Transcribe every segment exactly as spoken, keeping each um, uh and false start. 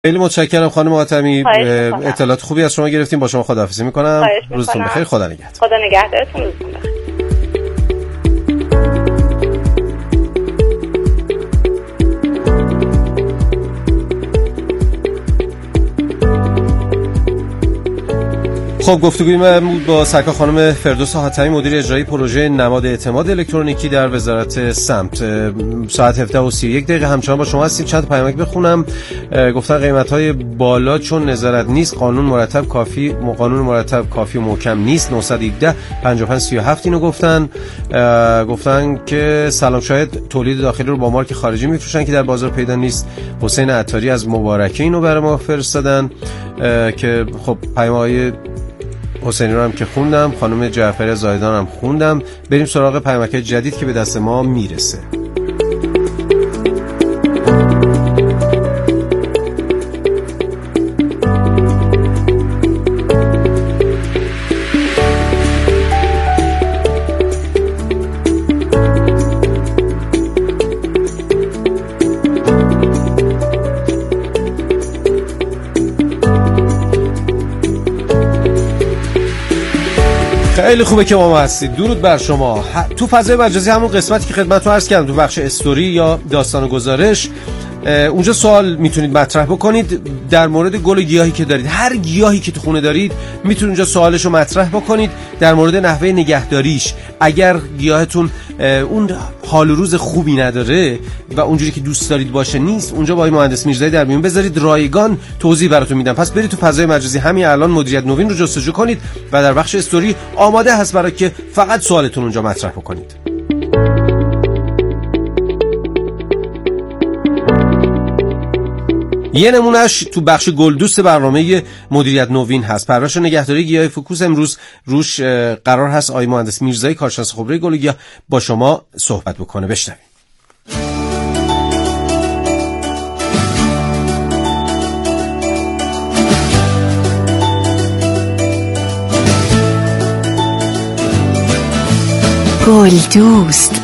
خیلی متشکرم خانم حاتمی، اطلاعات خوبی از شما گرفتیم. با شما خداحافظی میکنم. روزتون بخیر. خدا نگهدار. خدا نگهدارتون. روزتون بخیر. خب گفتگوی من با سرکار خانم فردوس حاتمی، مدیر اجرایی پروژه نماد اعتماد الکترونیکی در وزارت سمت. ساعت هفده و سی و یک دقیقه همچنان با شما هستیم. چند پیامک بخونم. گفتن قیمت‌های بالا چون نظارت نیست، قانون مرتب کافی قانون مرتب کافی و محکم نیست. نهصد و هفده پنجاه و پنج سی و هفت اینو گفتن. گفتن که سلام، شاید تولید داخلی رو با مارک خارجی میفروشن که در بازار پیدا نیست. حسین عطاری از مبارکه اینو برای ما فرستادن که خب پیام‌های حسینی رو هم که خوندم، خانم جعفری زاهدان هم خوندم. بریم سراغ پیامک جدید که به دست ما میرسه. خیلی خوبه که ما هستید. درود بر شما. تو فضای مجازی همون قسمتی که خدمتتون عرض کردم، تو بخش استوری یا داستان و گزارش، اونجا سوال میتونید مطرح بکنید در مورد گل و گیاهی که دارید. هر گیاهی که تو خونه دارید میتونید اونجا سوالشو مطرح بکنید در مورد نحوه نگهداریش. اگر گیاهتون اون حال و روز خوبی نداره و اونجوری که دوست دارید باشه نیست، اونجا با مهندس میرزایی در میون بذارید، رایگان توضیح براتون میدم. پس برید تو فضای مجازی همین الان مدیریت نوین رو جستجو کنید و در بخش استوری آماده هست برای که فقط سوالتون اونجا مطرح بکنید. یه نمونهش تو بخش گلدوست برنامه مدیریت نوین هست. پرورش و نگهداری گیاه فیکوس. امروز روش قرار هست آقای مهندس میرزایی، کارشناس خبره گل و گیاه، با شما صحبت بکنه. بشنوید. گلدوست.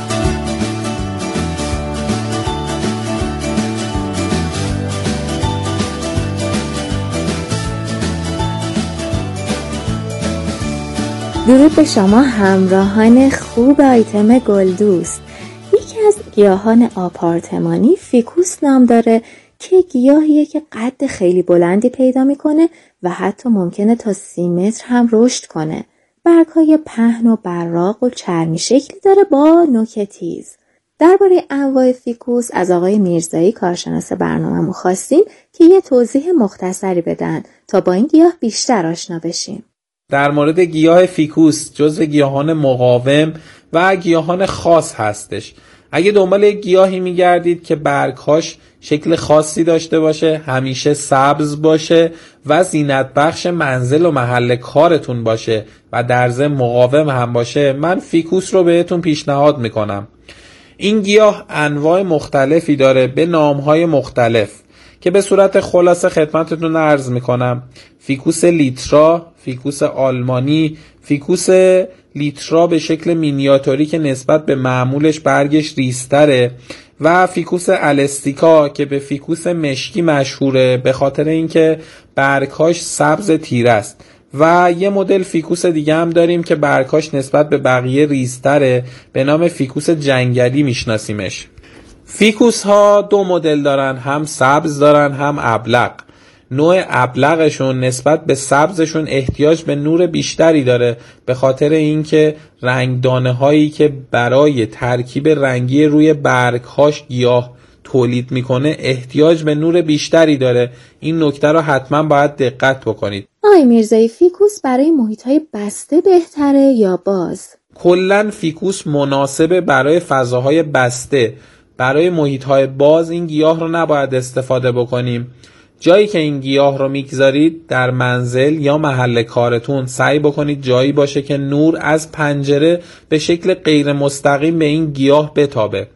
درود به شما همراهان خوب آیتم گلدوست. یکی از گیاهان آپارتمانی فیکوس نام داره که گیاهیه که قد خیلی بلندی پیدا میکنه و حتی ممکنه تا سی متر هم رشد کنه. برگ‌های پهن و براق و چرمی شکلی داره با نوک تیز. درباره انواع فیکوس از آقای میرزایی، کارشناس برنامه‌مون، خواستیم که یه توضیح مختصری بدن تا با این گیاه بیشتر آشنا بشیم. در مورد گیاه فیکوس، جزو گیاهان مقاوم و گیاهان خاص هستش. اگه دنبال یک گیاهی میگردید که برگهاش شکل خاصی داشته باشه، همیشه سبز باشه و زینت بخش منزل و محل کارتون باشه و در ضمن مقاوم هم باشه، من فیکوس رو بهتون پیشنهاد میکنم. این گیاه انواع مختلفی داره به نامهای مختلف که به صورت خلاصه خدمتتون عرض میکنم. فیکوس لیترا، فیکوس آلمانی، فیکوس لیترا به شکل مینیاتوری که نسبت به معمولش برگش ریزتره و فیکوس الستیکا که به فیکوس مشکی مشهوره به خاطر اینکه برگهاش سبز تیره است. و یه مدل فیکوس دیگه هم داریم که برگهاش نسبت به بقیه ریزتره، به نام فیکوس جنگلی میشناسیمش. فیکوس ها دو مدل دارن، هم سبز دارن هم ابلق. نوع ابلقشون نسبت به سبزشون احتیاج به نور بیشتری داره به خاطر اینکه رنگدانه هایی که برای ترکیب رنگی روی برگهاش گیاه تولید میکنه احتیاج به نور بیشتری داره. این نکته رو حتما باید دقت بکنید. آقای میرزایی، فیکوس برای محیط‌های بسته بهتره یا باز؟ کلاً فیکوس مناسبه برای فضاهای بسته. برای محیط‌های باز این گیاه رو نباید استفاده بکنیم. جایی که این گیاه رو میگذارید در منزل یا محل کارتون، سعی بکنید جایی باشه که نور از پنجره به شکل غیر مستقیم به این گیاه بتابه.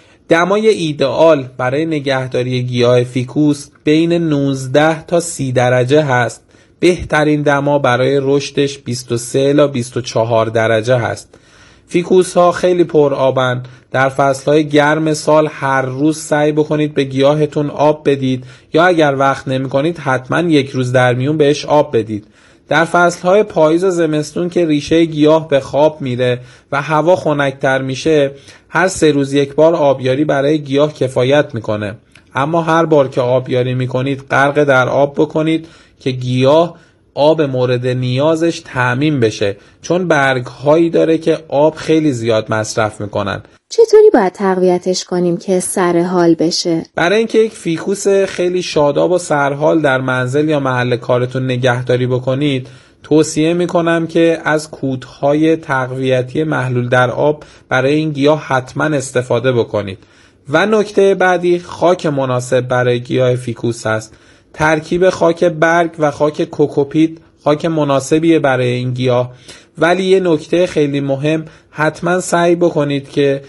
دمای ایدئال برای نگهداری گیاه فیکوس بین نوزده تا سی درجه هست. بهترین دما برای رشدش بیست و سه تا بیست و چهار درجه هست. فیکوس ها خیلی پر آبن. در فصلهای گرم سال هر روز سعی بکنید به گیاهتون آب بدید، یا اگر وقت نمی کنید حتما یک روز در میون بهش آب بدید. در فصلهای پاییز و زمستون که ریشه گیاه به خواب میره و هوا خنک‌تر میشه، هر سه روز یک بار آبیاری برای گیاه کفایت میکنه. اما هر بار که آبیاری میکنید غرق در آب بکنید که گیاه آب مورد نیازش تامین بشه، چون برگ هایی داره که آب خیلی زیاد مصرف میکنن. چطوری باید تقویتش کنیم که سرحال بشه؟ برای اینکه یک فیکوس خیلی شاداب و سرحال در منزل یا محل کارتون نگهداری بکنید، توصیه میکنم که از کودهای تقویتی محلول در آب برای این گیاه حتما استفاده بکنید. و نکته بعدی، خاک مناسب برای گیاه فیکوس هست. ترکیب خاک برگ و خاک کوکوپیت خاک مناسبیه برای این گیاه. ولی یه نکته خیلی مهم، حتما سعی بکنید که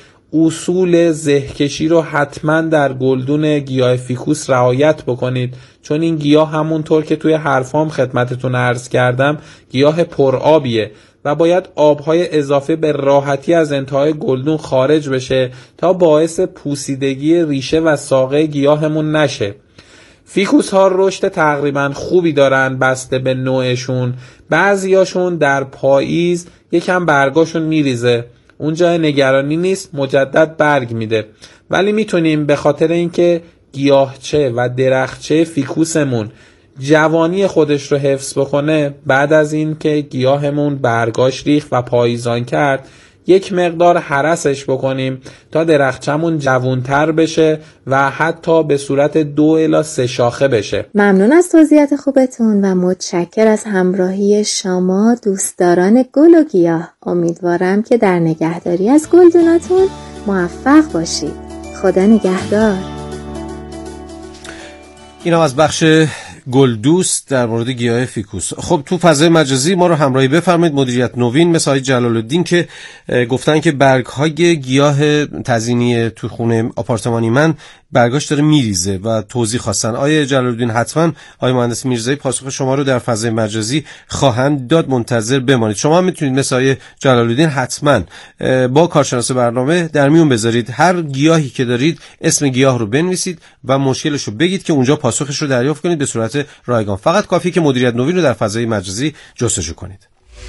اصول زهکشی رو حتما در گلدون گیاه فیکوس رعایت بکنید، چون این گیاه همونطور که توی حرفام خدمتتون عرض کردم گیاه پرآبیه و باید آبهای اضافه به راحتی از انتهای گلدون خارج بشه تا باعث پوسیدگی ریشه و ساقه گیاهمون نشه. فیکوس ها رشد تقریبا خوبی دارن بسته به نوعشون. بعضیاشون در پاییز یکم برگاشون میریزه، اونجا نگرانی نیست، مجدد برگ میده. ولی میتونیم به خاطر اینکه گیاهچه و درختچه فیکوسمون جوانی خودش رو حفظ بکنه، بعد از این که گیاهمون برگاش ریخت و پاییزان کرد، یک مقدار هرسش بکنیم تا درختچمون جوانتر بشه و حتی به صورت دو الی سه شاخه بشه. ممنون از توضیحات خوبتون و متشکر از همراهی شما دوستداران گل و گیاه. امیدوارم که در نگهداری از گلدوناتون موفق باشید. خدا نگهدار. اینم از بخش گل دوست در مورد گیاه فیکوس. خب تو فضای مجازی ما رو همراهی بفرمایید مدیریت نوین مثل آقای جلال الدین که گفتن که برگ های گیاه تزیینی تو خونه آپارتمانی من برگاش داره میریزه و توضیح خواستن. آقای جلال الدین حتما آقای مهندس میرزایی پاسخ شما رو در فضای مجازی خواهند داد، منتظر بمانید. شما هم میتونید مثل آقای جلال الدین حتما با کارشناس برنامه در میون بذارید هر گیاهی که دارید اسم گیاه رو بنویسید و مشکلش رو بگید که اونجا پاسخش رو دریافت کنید به صورت رایگان. فقط کافیه که مدیریت نوین رو در فضای مجازی جستجو کنید.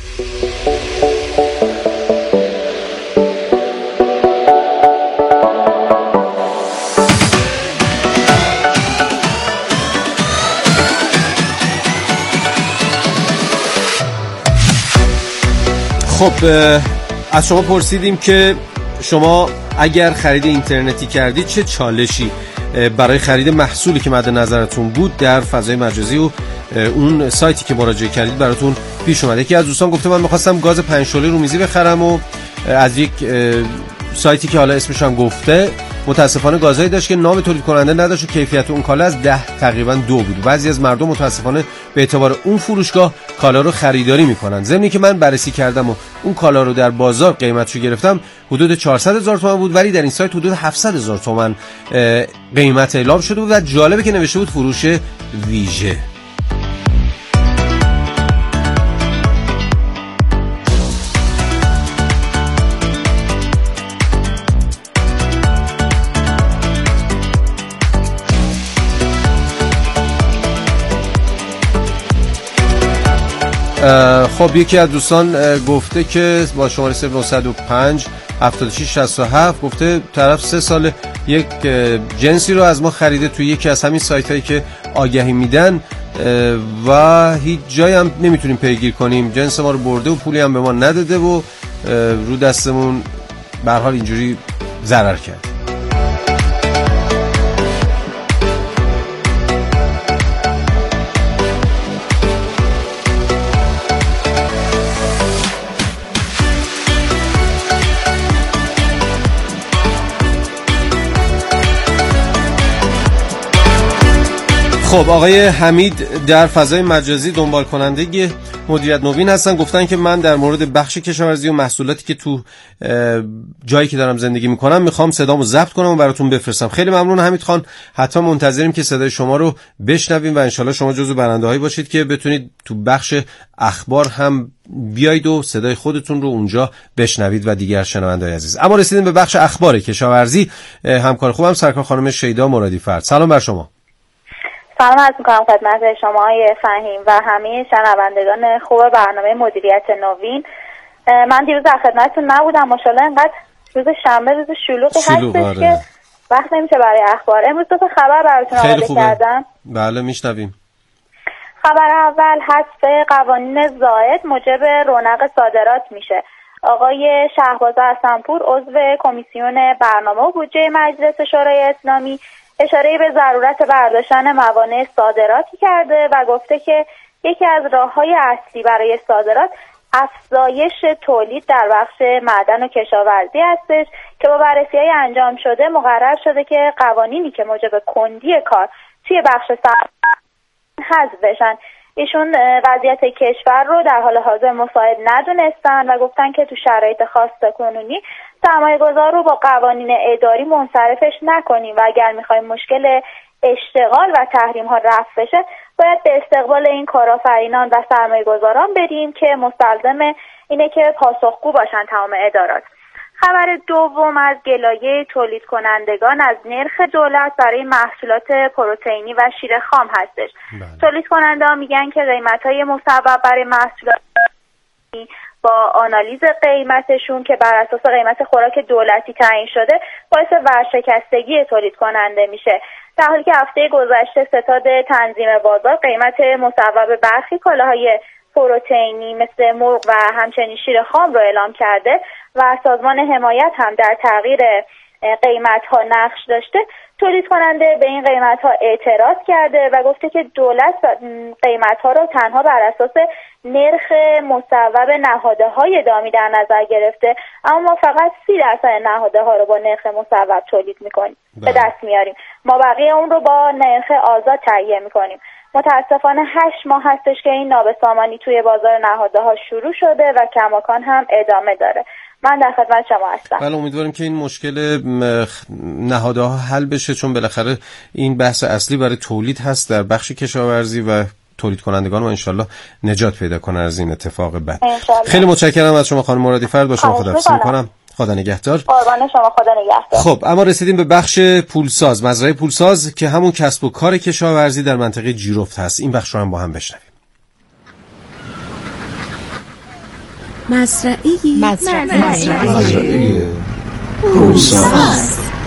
خب از شما پرسیدیم که شما اگر خرید اینترنتی کردید چه چالشی برای خرید محصولی که مد نظرتون بود در فضای مجازی و اون سایتی که مراجعه کردید براتون پیش اومده. یکی از دوستان گفته من می‌خواستم گاز پنج شعله رومیزی بخرم و از یک سایتی که حالا اسمش هم گفته متاسفانه گازایی داشت که نام تولید کننده نداشت و کیفیت اون کالا از ده تقریبا دو بود. بعضی از مردم متاسفانه به اعتبار اون فروشگاه کالا رو خریداری میکنن. ضمنی که من بررسی کردم و اون کالا رو در بازار قیمتشو گرفتم حدود چهارصد هزار تومان بود، ولی در این سایت حدود هفتصد هزار تومان قیمت اعلام شده بود و جالبه که نوشته بود فروش ویژه. خب یکی از دوستان گفته که با شماره صفر نه صفر پنج هفتاد و شش شصت و هفت گفته طرف سه سال یک جنسی رو از ما خریده توی یکی از همین سایت هایی که آگهی میدن و هیچ جایی هم نمیتونیم پیگیر کنیم. جنس ما رو برده و پولی هم به ما نداده و رو دستمون به هر حال اینجوری ضرر کرد. خب آقای حمید در فضای مجازی دنبال کننده مدیریت نوین هستن. گفتن که من در مورد بخش کشاورزی و محصولاتی که تو جایی که دارم زندگی میکنم میخوام صدامو ضبط کنم و براتون بفرستم. خیلی ممنون حمید خان. حتما منتظریم که صدای شما رو بشنویم و انشالله شما جزو برنده‌هایی باشید که بتونید تو بخش اخبار هم بیایید و صدای خودتون رو اونجا بشنوید و دیگر شنونده‌های عزیز. اما رسیدیم به بخش اخبار کشاورزی. همکار خوبم سرکار خانم شیدا مرادی فرد. سلام بر شما. سلام عرض می‌کنم خدمت شما آقای فهیم و همه شنوندگان خوب برنامه مدیریت نوین. من دیروز در خدمتتون نبودم، ماشاءالله اینقدر روز شنبه روز شلوغی هستش که وقت نمیشه برای اخبار. امروز دو تا خبر براتون آماده کردم. بله میشنویم. خبر اول حذف قوانین زائد موجب رونق صادرات میشه. آقای شهباز حسن‌پور عضو کمیسیون برنامه و بودجه مجلس شورای اسلامی اشاره به ضرورت برداشتن موانع صادراتی کرده و گفته که یکی از راه‌های اصلی برای صادرات افزایش تولید در بخش معدن و کشاورزی هستش که با بررسی‌های انجام شده مقرر شده که قوانینی که موجب کندی کار توی بخش صادرات حذف بشن. ایشون وضعیت کشور رو در حال حاضر مساعد ندونستن و گفتن که تو شرایط خاص کنونی سرمایه گذار رو با قوانین اداری منصرفش نکنیم و اگر میخوایم مشکل اشتغال و تحریم ها رفع بشه باید به استقبال این کارآفرینان و سرمایه گذاران بریم که مستلزم اینه که پاسخگو باشن تمام ادارات. خبر دوم از گلایه تولید کنندگان از نرخ دولت برای محصولات پروتئینی و شیر خام هستش. تولید کنندگان میگن که قیمت‌های مصوب برای محصولات با آنالیز قیمتشون که بر اساس قیمت خوراک دولتی تعیین شده باعث ورشکستگی تولید کننده میشه، در حالی که هفته گذشته ستاد تنظیم بازار قیمت مصوب برخی کالاهای پروتئینی مثل مرغ و همچنین شیر خام رو اعلام کرده و سازمان حمایت هم در تغییر قیمت ها نقش داشته. تولید کننده به این قیمت ها اعتراض کرده و گفته که دولت قیمت ها رو تنها بر اساس نرخ مصوب نهاده های دامی در نظر گرفته، اما ما فقط سی درصد نهاده ها رو با نرخ مصوب تولید میکنیم به دست میاریم، ما بقیه اون رو با نرخ آزاد تهیه میکنیم. متاسفانه هشت ماه هستش که این نابسامانی توی بازار نهاده ها شروع شده و کماکان هم ادامه داره. من در خدمت شما هستم. بله امیدواریم که این مشکل نهادها حل بشه، چون بالاخره این بحث اصلی برای تولید هست در بخش کشاورزی و تولید کنندگان و انشالله نجات پیدا کنن از این اتفاق بد. خیلی متشکرم از شما خانم مرادی فرد. با شما خداحافظی می‌کنم. خدا نگهدار. قربان شما، خدا نگهدار. خب اما رسیدیم به بخش پولساز، مزرعه پولساز که همون کسب و کار کشاورزی در منطقه جیرفت هست. این بخش رو هم با هم بشنویم. مزرعه مزرعه پولساز.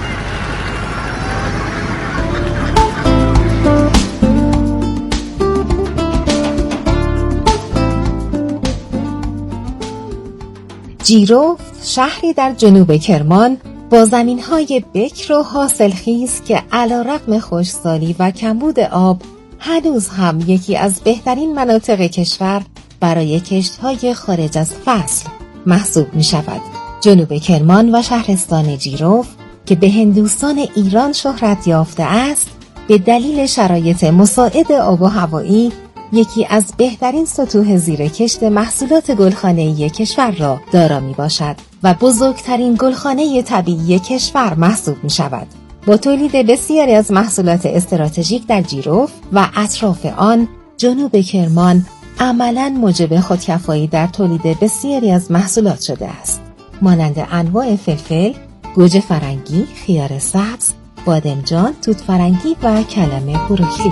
جیرفت شهری در جنوب کرمان با زمین‌های بکر و حاصلخیز که علیرغم خشکسالی و کمبود آب هنوز هم یکی از بهترین مناطق کشور برای کشت‌های خارج از فصل محسوب می‌شود. جنوب کرمان و شهرستان جیرفت که به هندوستان ایران شهرت یافته است، به دلیل شرایط مساعد آب و هوایی یکی از بهترین سطوح زیرکشت محصولات گلخانه‌ای کشور را دارا میباشد و بزرگترین گلخانه طبیعی کشور محسوب میشود. با تولید بسیاری از محصولات استراتژیک در جیرفت و اطراف آن، جنوب کرمان عملاً موجب خودکفایی در تولید بسیاری از محصولات شده است، مانند انواع فلفل، گوجه فرنگی، خیار سبز، بادمجان، توت فرنگی و کلم بروکلی.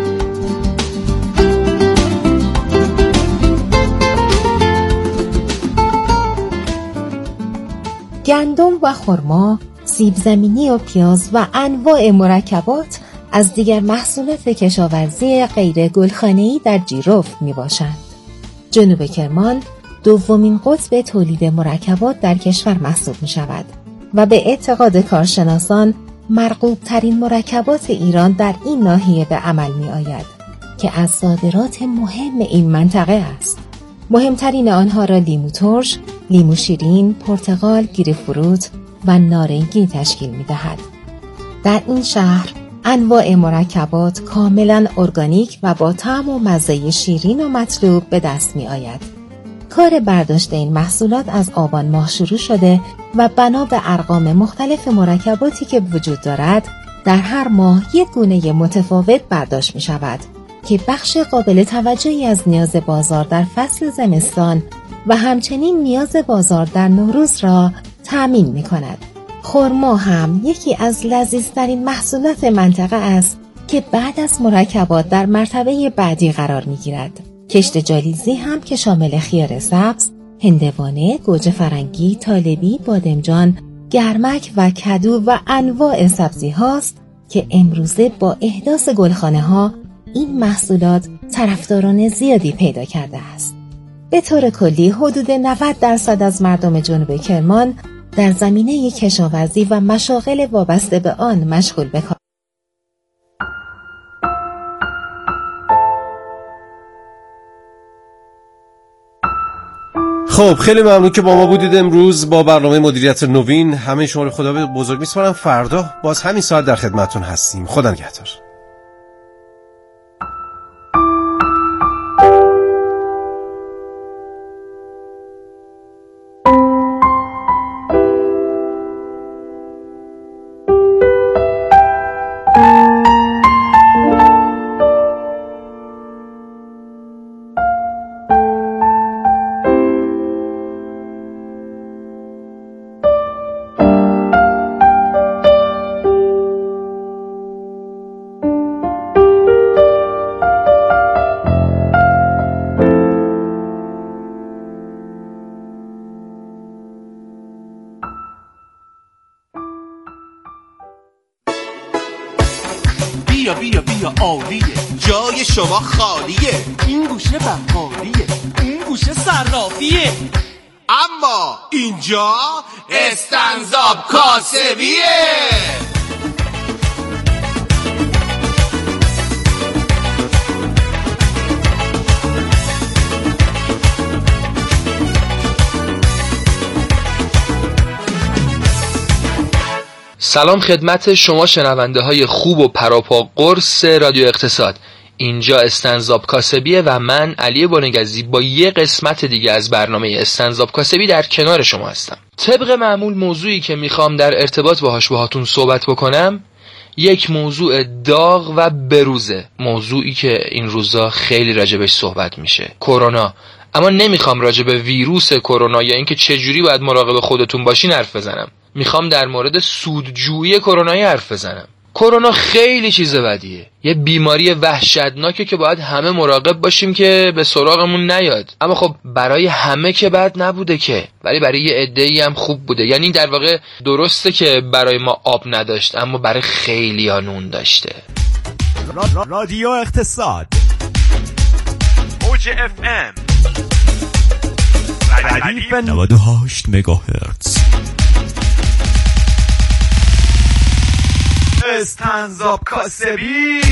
گندم و خرما، سیب زمینی و پیاز و انواع مرکبات از دیگر محصولات کشاورزی غیر گلخانه‌ای در جیرفت میباشند. جنوب کرمان دومین قطب تولید مرکبات در کشور محسوب می شود و به اعتقاد کارشناسان مرغوب ترین مرکبات ایران در این ناحیه به عمل می آید که از صادرات مهم این منطقه است. مهمترین آنها را لیمو ترش، لیمو شیرین، پرتقال، گیرفروت و نارنگی تشکیل می دهد. در این شهر انواع مرکبات کاملا ارگانیک و با طعم و مزه شیرین و مطلوب به دست می آید. کار برداشت این محصولات از آبان ماه شروع شده و بنا به ارقام مختلف مرکباتی که وجود دارد در هر ماه یک گونه متفاوت برداشت می شود که بخش قابل توجهی از نیاز بازار در فصل زمستان و همچنین نیاز بازار در نوروز را تأمین می کند. خرما هم یکی از لذیذترین محصولات منطقه است که بعد از مرکبات در مرتبه بعدی قرار می گیرد. کشت جالیزی هم که شامل خیار سبز، هندوانه، گوجه فرنگی، طالبی، بادمجان، گرمک و کدو و انواع سبزی هاست که امروزه با احداث گلخانه ها این محصولات طرفداران زیادی پیدا کرده است. به طور کلی حدود نود درصد از مردم جنوب کرمان در زمینه کشاورزی و مشاغل وابسته به آن مشغول به کار. خب خیلی ممنون که با ما بودید امروز با برنامه مدیریت نوین. همه شما رو خدا به بزرگ میسپارم. فردا باز همین ساعت در خدمتتون هستیم. خدا نگهدار. بیا بیا بیا عالیه، جای شما خالیه، این گوشه بقالیه، اون گوشه صرافیه، اما اینجا استنزاب کاسبیه. سلام خدمت شما شنونده های خوب و پراپا قرص رادیو اقتصاد. اینجا استنزاب کاسبیه و من علی بنگزی با یه قسمت دیگه از برنامه استنزاب کاسبی در کنار شما هستم. طبق معمول موضوعی که میخوام در ارتباط باهاش باهاتون صحبت بکنم یک موضوع داغ و بروزه، موضوعی که این روزا خیلی راجبش صحبت میشه، کرونا. اما نمیخوام راجب ویروس کرونا یا اینکه چجوری باید مراقب خودتون باشین حرف بزنم. میخوام در مورد سودجویی کرونایی حرف بزنم. کرونا خیلی چیز بدیه، یه بیماری وحشتناکه که باید همه مراقب باشیم که به سراغمون نیاد. اما خب برای همه که بد نبوده که، ولی برای یه عده‌ای هم خوب بوده. یعنی در واقع درسته که برای ما آب نداشت، اما برای خیلی ها نون داشته. را را رادیو اقتصاد اوج اف ام ردیف نود و هشت مگاهرتز. استنزاب کاسبی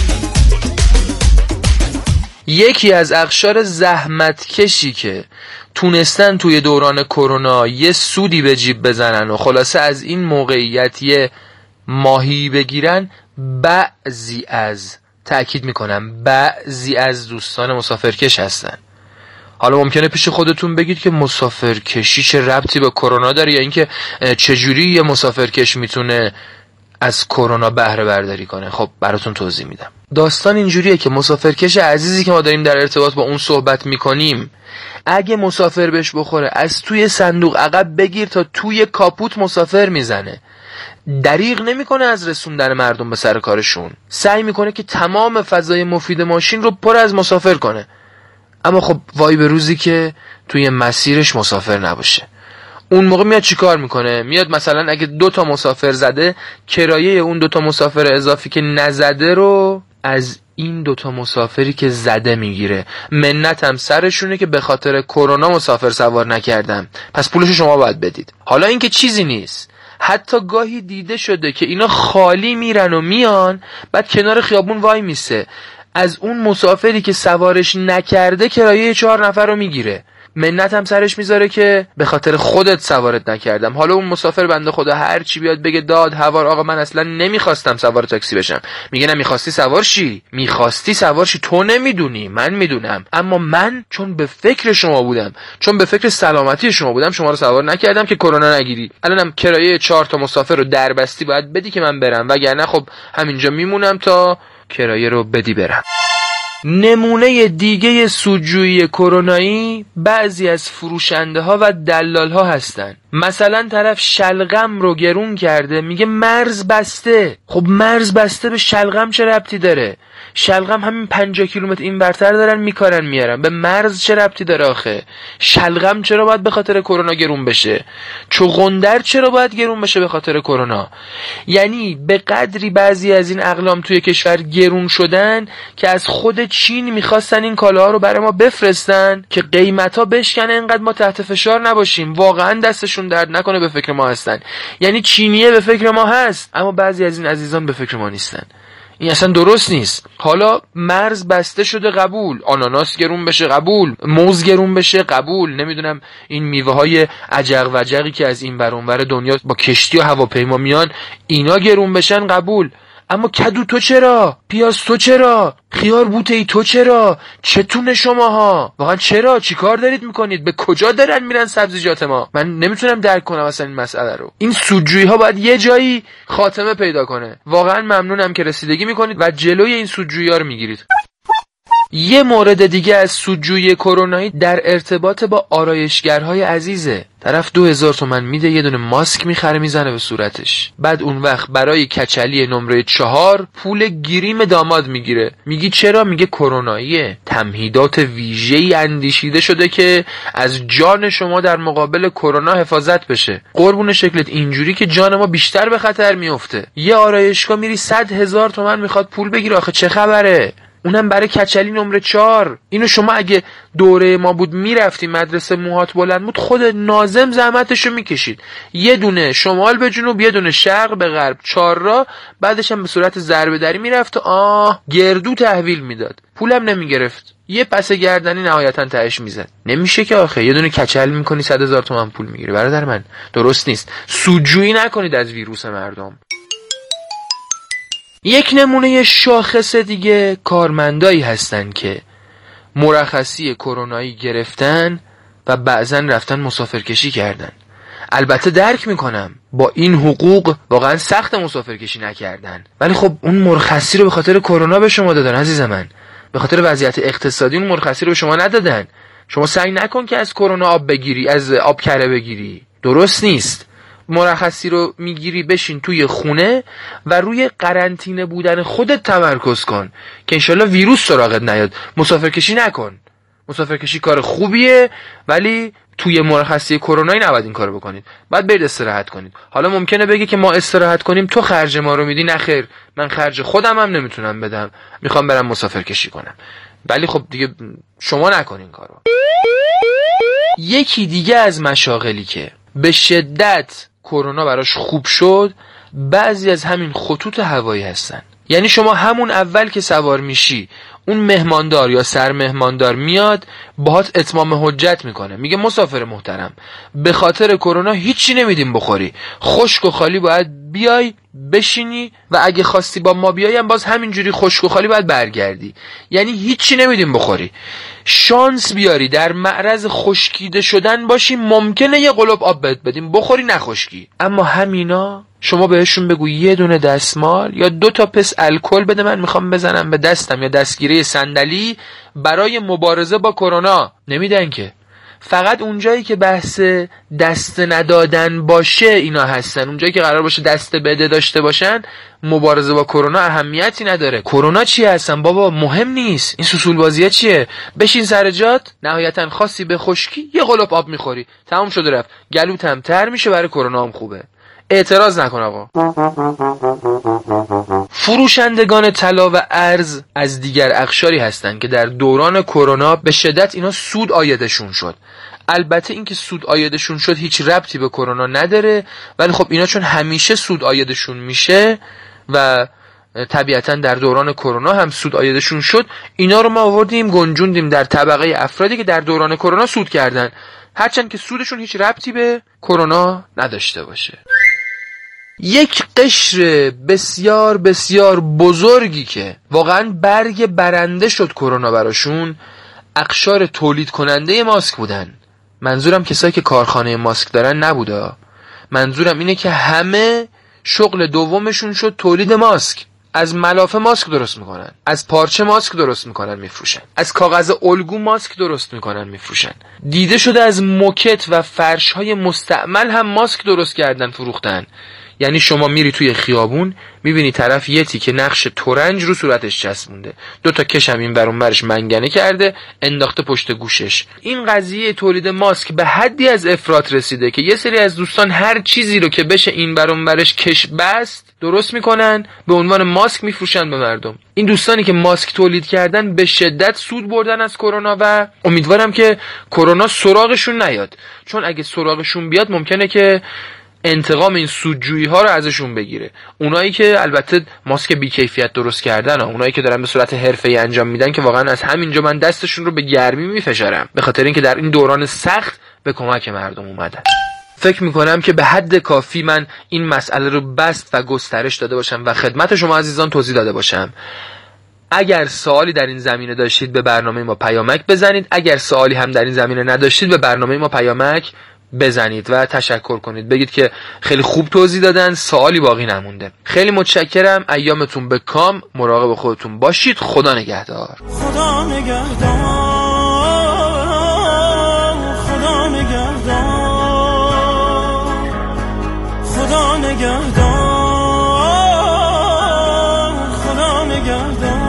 یکی از اقشار زحمتکشی که تونستن توی دوران کرونا یه سودی به جیب بزنن و خلاصه از این موقعیت یه ماهی بگیرن، بعضی از تأکید میکنم بعضی از دوستان مسافرکش هستن. حالا ممکنه پیش خودتون بگید که مسافرکشی چه ربطی به کرونا داره، یا اینکه چجوری یه مسافرکش میتونه از کرونا بهره برداری کنه. خب براتون توضیح میدم. داستان اینجوریه که مسافرکش عزیزی که ما داریم در ارتباط با اون صحبت میکنیم، اگه مسافر بهش بخوره از توی صندوق عقب بگیر تا توی کاپوت مسافر میزنه. دریغ نمیکنه از رسوندن مردم به سر کارشون، سعی میکنه که تمام فضای مفید ماشین رو پر از مسافر کنه. اما خب وای به روزی که توی مسیرش مسافر نباشه. اون موقع میاد چی کار میکنه؟ میاد مثلا اگه دو تا مسافر زده، کرایه اون دو تا مسافر اضافی که نزده رو از این دو تا مسافری که زده میگیره. منت هم سرشونه که به خاطر کرونا مسافر سوار نکردم، پس پولشو شما باید بدید. حالا این که چیزی نیست، حتی گاهی دیده شده که اینا خالی میرن و میان، بعد کنار خیابون وای میسه، از اون مسافری که سوارش نکرده کرایه چهار نفر رو میگیره. منت هم سرش میذاره که به خاطر خودت سوارت نکردم. حالا اون مسافر بنده خدا هر چی بیاد بگه داد هوار، آقا من اصلا نمیخواستم سوار تاکسی بشم، میگه نمیخواستی سوار شی، میخواستی سوار شی، تو نمیدونی من میدونم، اما من چون به فکر شما بودم، چون به فکر سلامتی شما بودم، شما رو سوار نکردم که کرونا نگیری. الانم کرایه چهار تا مسافر رو دربستی باید بدی که من برم، وگرنه خب همینجا میمونم تا کرایه رو بدی برم. نمونه دیگه سودجویی کرونایی بعضی از فروشنده ها و دلال ها هستن. مثلا طرف شلغم رو گرون کرده، میگه مرز بسته. خب مرز بسته به شلغم چه ربطی داره؟ شلغم همین پنجاه کیلومتر این برتر دارن میکارن میارن، به مرز چه ربطی داره آخه؟ شلغم چرا باید به خاطر کرونا گرون بشه؟ چغندر چرا باید گرون بشه به خاطر کرونا؟ یعنی به قدری بعضی از این اقلام توی کشور گرون شدن که از خود چین میخواستن این کالاها رو برای ما بفرستن که قیمتا بشکنه، اینقدر ما تحت فشار نباشیم. واقعا دستشون درد نکنه به فکر ما هستن. یعنی چینیه به فکر ما هست، اما بعضی از این عزیزان به فکر ما نیستن. این اصلا درست نیست. حالا مرز بسته شده، قبول. آناناس گرون بشه، قبول. موز گرون بشه، قبول. نمیدونم این میوه های عجق وجقی که از این ور اون ور دنیا با کشتی و هواپیما میان اینا گرون بشن، قبول. اما کدو تو چرا؟ پیاز تو چرا؟ خیار بوته‌ای تو چرا؟ چتونه شماها؟ واقعا چرا؟ چی کار دارید میکنید؟ به کجا دارن میرن سبزیجات ما؟ من نمیتونم درک کنم اصلا این مسئله رو. این سودجویی ها باید یه جایی خاتمه پیدا کنه. واقعا ممنونم که رسیدگی میکنید و جلوی این سودجویی ها رو میگیرید. یه مورد دیگه از سودجویی کرونایی در ارتباط با آرایشگرهای عزیزه. طرف دو هزار تومن میده یه دونه ماسک میخره میزنه به صورتش، بعد اون وقت برای کچلی نمره چهار پول گریم داماد میگیره. میگی چرا؟ میگه کروناییه. تمهیدات ویژه‌ای اندیشیده شده که از جان شما در مقابل کرونا حفاظت بشه. قربون شکلت، اینجوری که جان ما بیشتر به خطر میفته. یه آرایشگاه میری صد هزار تومن میخواد پول بگیره، آخه چه خبره؟ اونم برای کچلی نمره چهار. اینو شما اگه دوره ما بود میرفتی مدرسه موهات بلند بود، خود ناظم زحمتشو میکشید، یه دونه شمال به جنوب یه دونه شرق به غرب، چهار را، بعدش هم به صورت ضربه دری میرفت و آه گردو تحویل میداد، پولم نمیگرفت، یه پس گردنی نهایتا تهش میزد. نمیشه که آخه یه دونه کچل میکنی صد هزار تومان پول میگیری. برادر من درست نیست. سودجویی نکنید از ویروس مردم. یک نمونه شاخص دیگه کارمندایی هستن که مرخصی کرونایی گرفتن و بعضن رفتن مسافرکشی کردن. البته درک میکنم با این حقوق واقعا سخت مسافرکشی نکردن، ولی خب اون مرخصی رو به خاطر کرونا به شما دادن عزیز من. به خاطر وضعیت اقتصادی اون مرخصی رو به شما ندادن. شما سعی نکن که از کرونا آب بگیری، از آب کره بگیری. درست نیست. مرخصی رو میگیری بشین توی خونه و روی قرنطینه بودن خودت تمرکز کن که انشالله ویروس سراغت نیاد. مسافرکشی نکن. مسافرکشی کار خوبیه، ولی توی مرخصی کرونایی نباید این کارو بکنید. بعد برید استراحت کنید. حالا ممکنه بگی که ما استراحت کنیم تو خرج ما رو میدی. نه خیر، من خرج خودم هم نمیتونم بدم، میخوام برم مسافرکشی کنم. ولی خب دیگه شما نکنین کارو. یکی دیگه از مشاغلی که به شدت کرونا براش خوب شد، بعضی از همین خطوط هوایی هستن. یعنی شما همون اول که سوار میشی، اون مهماندار یا سرمهماندار میاد باهات اتمام حجت میکنه، میگه مسافر محترم به خاطر کرونا هیچی نمیدیم بخوری، خشک و خالی باید بیای بشینی و اگه خواستی با ما بیای هم باز همینجوری خشک و خالی باید برگردی. یعنی هیچی نمیدیم بخوری. شانس بیاری در معرض خشکیده شدن باشی، ممکنه یه قلوب آب بهت بدیم بخوری نخشکی. اما همینا شما بهشون بگو یه دونه دستمال یا دو تا پس الکل بده، من میخوام بزنم به دستم یا دستگیره صندلی برای مبارزه با کرونا. نمیدن که. فقط اونجایی که بحث دست ندادن باشه اینا هستن. اونجایی که قرار باشه دست بده داشته باشن، مبارزه با کرونا اهمیتی نداره. کرونا چی هستن بابا؟ مهم نیست. این سوسول بازیه چیه؟ بشین سر جات، نهایتا خاصی به خشکی یه قلوب آب میخوری، تمام شده رفت. گلوت هم تر میشه، برای کرونا هم خوبه. اعتراض نکن آقا. فروشندگان طلا و ارز از دیگر اقشاری هستند که در دوران کرونا به شدت اینا سود عایدشون شد. البته اینکه سود عایدشون شد هیچ ربطی به کرونا نداره، ولی خب اینا چون همیشه سود عایدشون میشه و طبیعتا در دوران کرونا هم سود عایدشون شد، اینا رو ما آوردیم گنجوندیم در طبقه افرادی که در دوران کرونا سود کردن، هرچند که سودشون هیچ ربطی به کرونا نداشته باشه. یک قشر بسیار بسیار بزرگی که واقعا برگ برنده شد کرونا براشون، اقشار تولید کننده ماسک بودن. منظورم کسایی که کارخانه ماسک دارن نبوده، منظورم اینه که همه شغل دومشون شد تولید ماسک. از ملافه ماسک درست میکنن، از پارچه ماسک درست میکنن میفروشن، از کاغذ الگو ماسک درست میکنن میفروشن. دیده شده از موکت و فرش های مستعمل هم ماسک درست کردن فروختن. یعنی شما میری توی خیابون میبینی طرف یه تیکه نقش ترنج رو صورتش چسبونده، دو تا کش هم این ور اون ورش منگنه کرده انداخته پشت گوشش. این قضیه تولید ماسک به حدی از افراط رسیده که یه سری از دوستان هر چیزی رو که بشه این ور اون ورش کش بست درست میکنن به عنوان ماسک میفروشن به مردم. این دوستانی که ماسک تولید کردن به شدت سود بردن از کرونا و امیدوارم که کرونا سراغشون نیاد، چون اگه سراغشون بیاد ممکنه که انتقام این سودجویی ها رو ازشون بگیره. اونایی که البته ماسک بی‌کیفیت درست کردن، اونایی که دارن به صورت حرفه‌ای انجام میدن، که واقعا از همینجا من دستشون رو به گرمی میفشارم، به خاطر اینکه در این دوران سخت به کمک مردم اومدن. فکر میکنم که به حد کافی من این مسئله رو بست و گسترش داده باشم و خدمت شما عزیزان توضیح داده باشم. اگر سوالی در این زمینه داشتید به برنامه ما پیامک بزنید، اگر سوالی هم در این زمینه نداشتید به برنامه ما پیامک بزنید و تشکر کنید، بگید که خیلی خوب توضیح دادن، سوالی باقی نمونده. خیلی متشکرم، ایامتون به کام، مراقب خودتون باشید. خدا نگهدار. خدا نگهدار، خدا نگهدار، خدا نگهدار، خدا نگهدار.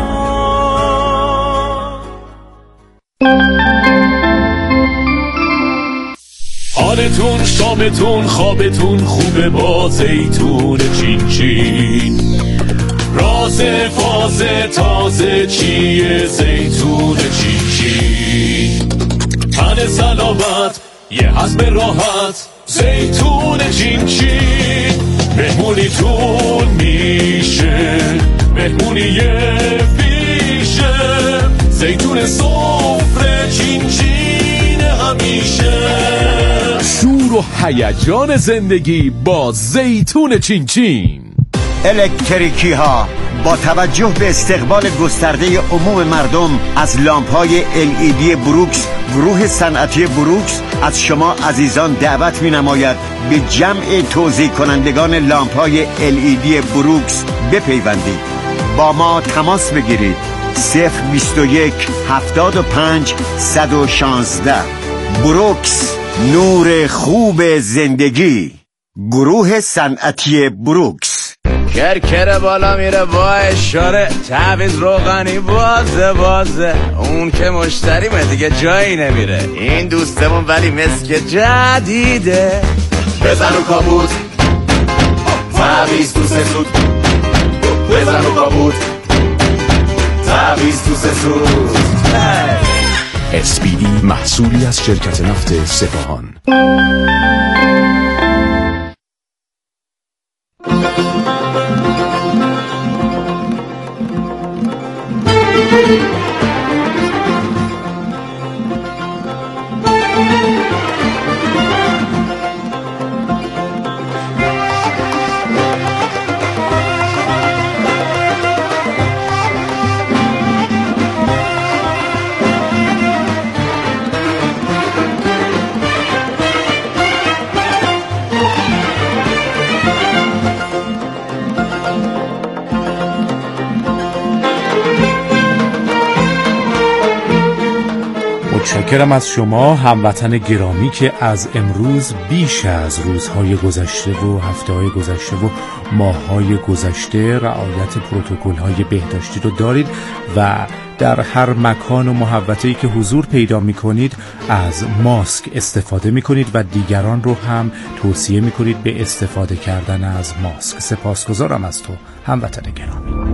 حالتون، شامتون، خوابتون خوبه با زیتون چین چین. راز فاز تازه چیه زیتون چین چین. تن سلامت یه حزم راحت زیتون چین چین. مهمونیتون میشه مهمونی بیشه. زیتون سفره چین چین همیشه. شور و هیجان زندگی با زیتون چین چین. الکتریکی ها با توجه به استقبال گسترده عموم مردم از لامپ های ال ای دی بروکس، گروه صنعتی بروکس از شما عزیزان دعوت می نماید به جمع توزیع کنندگان لامپ های ال ای دی بروکس بپیوندید. با ما تماس بگیرید. صفر بیست و یک هفتاد و پنج صد و شانزده. بروکس، نور خوب زندگی. گروه صنعتی بروکس. کرکر بالا میره با اشاره، تعویض روغنی بازه بازه. اون که مشتریمه دیگه جایی نمیره. این دوستمون ولی مسک جدیده. بزن و کابوت تعویض تو سه سود. بزن و کابوت تعویض تو سه سود. اس پی دی محصولی از شرکت نفت سپاهان. متشکرم از شما هموطن گرامی که از امروز بیش از روزهای گذشته و هفته‌های گذشته و ماه‌های گذشته رعایت پروتکل‌های بهداشتی رو دارید و در هر مکان و محوطه‌ای که حضور پیدا می‌کنید از ماسک استفاده می‌کنید و دیگران رو هم توصیه می‌کنید به استفاده کردن از ماسک. سپاسگزارم از تو هموطن گرامی.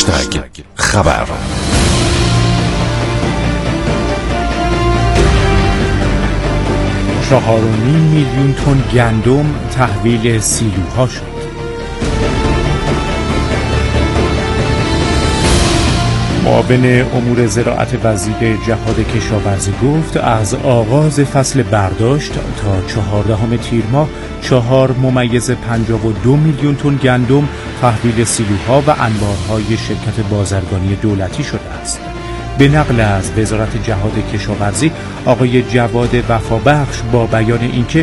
هشتگ خبر. چهار و نیم میلیون تن گندم تحویل سیلوها شد. معاون امور زراعت وزیر جهاد کشاورزی گفت از آغاز فصل برداشت تا چهاردهم تیر ماه چهار ممیز پنجاه و دو میلیون تن گندم تحویل سیلوها و انبارهای شرکت بازرگانی دولتی شده است. به نقل از وزارت جهاد کشاورزی، آقای جواد وفابخش با بیان اینکه